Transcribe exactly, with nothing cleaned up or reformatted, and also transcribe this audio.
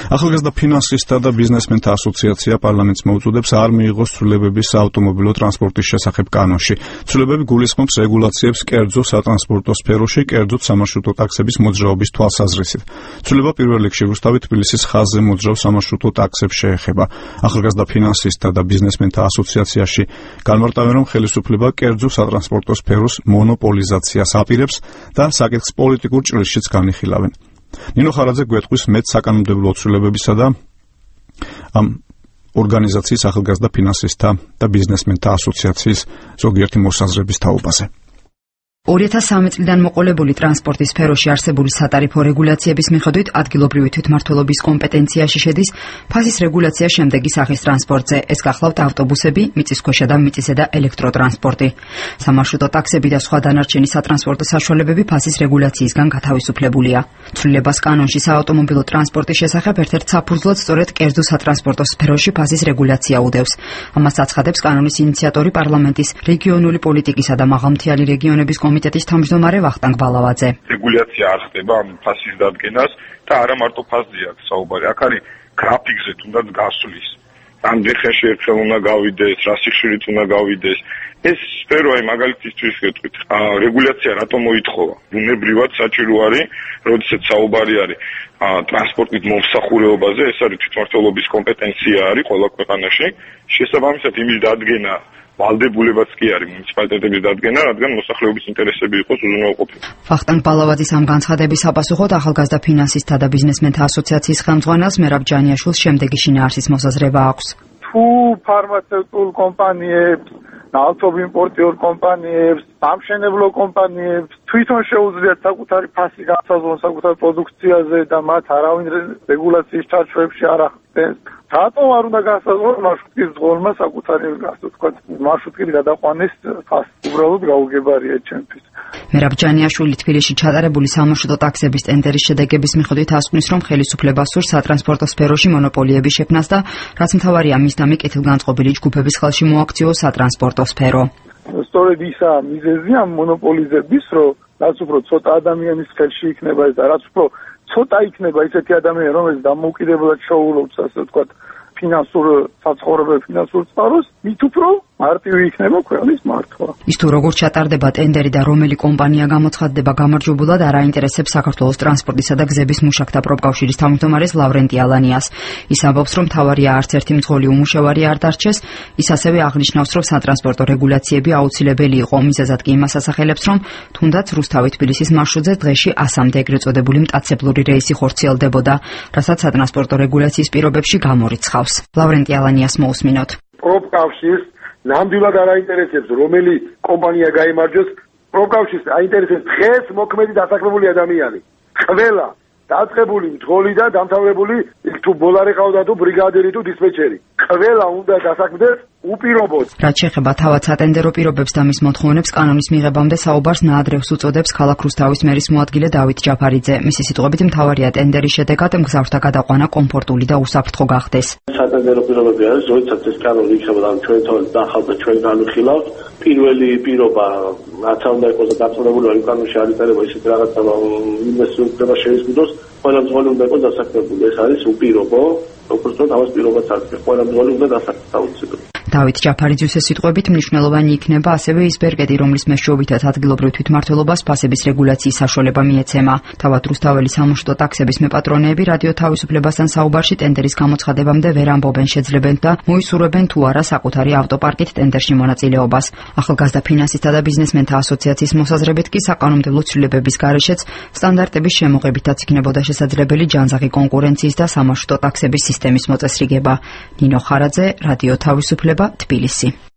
ახალგაზრდა ფინანსისტთა და ბიზნესმენთა ასოციაცია პარლამენტს მოუწოდებს არ მიიღოს ცვლილებები საავტომობილო ტრანსპორტის შესახებ კანონში. ცვლილებები გულისხმობს რეგულაციებს კერძო სატრანსპორტო სფეროში, კერძოდ სამარშრუტო ტაქსების მოძრაობის თვალსაზრისით. ცვლილება პირველ რიგში რუსთავი თბილისის ხაზზე მოძრავ სამარშრუტო ტაქსებს შეეხება. ახალგაზრდა ფინანსისტთა და ბიზნესმენთა ასოციაციაში განმარტავენ, რომ ხელისუფლება კერძო სატრანსპორტო სფეროს მონოპოლიზაციას აპირებს და საკითხს პოლიტიკურ ჭრილშიც განიხილავენ. ნინო ხარაძე გვეტყვის მეტ საკანონმდებლო ცვლილებებისა და ამ ორგანიზაციის ახალგაზრდა ფინანსისტთა და ბიზნესმენთა ასოციაციის ზოგიერთი მოსაზრების თაობაზე. ორი ათას სამი წლიდან მოყოლებული ტრანსპორტის სფეროში არსებული სატარიფო რეგულაციების მიხედვით ადგილობრივი თვითმმართველობის კომპეტენციაში შედის ფასის რეგულაცია შემდეგი სახის ტრანსპორტზე. ეს გახლავთ ავტობუსები, მიწისქვეშა და მიწისზედა ელექტროტრანსპორტი. სამარშრუტო ტაქსები და სხვა დანარჩენი სატრანსპორტო საშუალებები ფასის რეგულაციისგან გათავისუფლებულია. ცვლილებას კანონში საავტომობილო ტრანსპორტის შესახებ ერთ-ერთ საფუძვლად სწორედ კერძო სატრანსპორტო სფეროში ფასის რეგულაცია უდევს. ამას აცხადებს კანონის ინიციატორი პარლამენტის რეგიონული პოლიტიკისა და მაღალმთიანი რეგიონების კომიტეტის თავმჯდომარე ვახტანგ ბალავაძე. რეგულაცია არ ხდება ფასის დადგენას და არა მარტო ფასზე აქვს საუბარი. აქ არის გრაფიკზე თუნდაც გასვლის. რამდენ ხანში ერთხელ უნდა გავიდეს, რა სიხშირით უნდა გავიდეს. ეს სფერო აი მაგალითისთვის ვეთქვით, რეგულაცია რატომ მოითხოვა? ბუნებრივად საჭირო არის, როდესაც საუბარი არის ტრანსპორტის მომსახურებაზე, ეს არის თვითმმართველობის კომპეტენცია არის ყველა ქვეყანაში. შესაბამისად იმის დადგენა ვალდებულებაც კი არის მუნიციპალიტეტების დადგენა, რადგან მოსახლეობის ინტერესები იყოს უზრუნველყოფილი. ვახტანგ ბალავაძის ამ განცხადების საპასუხოდ ახალგაზრდა ფინანსისტთა და ბიზნესმენთა ასოციაციის ხელმძღვანელს მერაბ ჯანიაშვილს შემდეგი შინაარსის მოსაზრება აქვს. თუ ფარმაცევტულ კომპანიებს, ავტოიმპორტიორ კომპანიებს, სამშენებლო კომპანიებს თვითონ შეუძლიათ საკუთარი ფასი განსაზღვრონ საკუთარ პროდუქციაზე და მათ არავინ რეგულაციის ჩარჩოებში არ ახდენს. რატომ არ უნდა განსაზღვრონ მარშრუტის ძღოლმა საკუთარი ასე ვთქვათ მარშრუტით გადაყვანის ფასი? უბრალოდ გაუგებარია ჩემთვის. მერაბ ჯანიაშვილი თბილისში ჩატარებული სამარშრუტო ტაქსების ტენდერის შედეგების მიხედვით ასკვნის, რომ ხელისუფლება სურს სატრანსპორტო სფეროში მონოპოლიების შექმნას და რაც მთავარია მის და მიკეთილგანწყობილი ჯგუფების ხელში მოაქციოს სატრანსპორტო სფერო. სწორედ ისა მიზეზი ამ მონოპოლიზების, რომ რაც უფრო ცოტა ადამიანის ხელში იქნება ეს და რაც უფრო ცოტა იქნება ისეთი ადამიანები, რომელიც დამოუკიდებლად შეუძლებს ასე ვთქვათ ფინანსურ საცხოვრებელ ფინანსურ წყაროს, მით უფრო მარტივი იქნება ქვეყნის მართვა. ის თუ როგორ ჩატარდება ტენდერი და რომელი კომპანია გამოცხადდება გამარჯვებულად არ აინტერესებს საქართველოს ტრანსპორტისა და გზების მუშაკთა პროფკავშირის თავმჯდომარეს ლავრენტი ალანიას. ის ამბობს, რომ მთავარია არც ერთი მძღოლი უმუშევარი არ დარჩეს. ის ასევე აღნიშნავს, რომ სატრანსპორტო რეგულაციები აუცილებელი იყო. მიზეზად კი იმას ასახელებს, რომ თუნდაც რუსთავი-თბილისის მარშრუტზე დღეში ასამდე ეგრეთ წოდებული მტაცებლური რეისი ხორციელდებოდა, რასაც სატრანსპორტო რეგულაციის პირობებში გამორიცხავს. ლავრენტი ალანიას მოусმინოთ. პროფკავშირს ნამდვილად არ აინტერესებს რომელი კომპანია გაიმარჯვოს, პროფკავშირს აინტერესებს დღეს მოქმედი დასაქმებული ადამიანი. ყველა დაწყებული მძღოლი და დამთავრებული თუ ბოლარი ყავდა თუ ბრიგადირი თუ დისპეჩერი. ყველა უნდა დასაქმდეს უპირობოდ. რაც შეეხება თავად სატენდერო პირობებს და მის მოთხოვნებს კანონის მიღებამდე საუბარს ნაადრევს უწოდებს ქალაქ რუსთავის მერის მოადგილე დავით ჯაფარიძე. მისი სიტყვებით მთავარია ტენდერის შედეგად მგზავრთა გადაყვანა კომფორტული და უსაფრთხო გახდეს. სატენდერო პირობები არის, როდესაც ეს კანონი იქნება და ჩვენ თავად დახავთ და ჩვენ განვიხილავთ. პირველი პირობა რაც უნდა იყოს და დაწესებული არის კანონში არ იტარება ისეთი რაღაცა ინვესტიციება შეიზღუდოს, ყველა მძღოლი უნდა იყოს დასაქმებული. ეს არის უპირობო, როგორც რომ თავის პირობაც არის. ყველა მძღოლი უნდა დასაქმდეს. დავით ჯაფარიძის სიტყვებით მნიშვნელოვანი იქნება ასევე ის ბერკეტი, რომლის მეშვეობითაც ადგილობრივ თვითმმართველობას ფასების რეგულაციის საშუალება მიეცემა. თავად რუსთაველი სამარშრუტო ტაქსების მეპატრონეები რადიო თავისუფლებასთან საუბარში ტენდერის გამოცხადებამდე ვერ ამბობენ შეძლებენ და მოისურვებენ თუ არა საკუთარი ავტოპარკით ტენდერში მონაწილეობას. ახალგაზრდა ფინანსისტთა და ბიზნესმენთა ასოციაციის მოსაზრებით კი საკანონმდებლო ცვლილებების გარეშეც სტანდარტების შემოღებითაც იქნებოდა შესაძლებელი ჯანსაღი კონკურენციის და სამარშრუტო ტაქსების სისტემის მოწესრიგება. ნინო ხარაძე, რადიო თავისუფლება, თბილისი.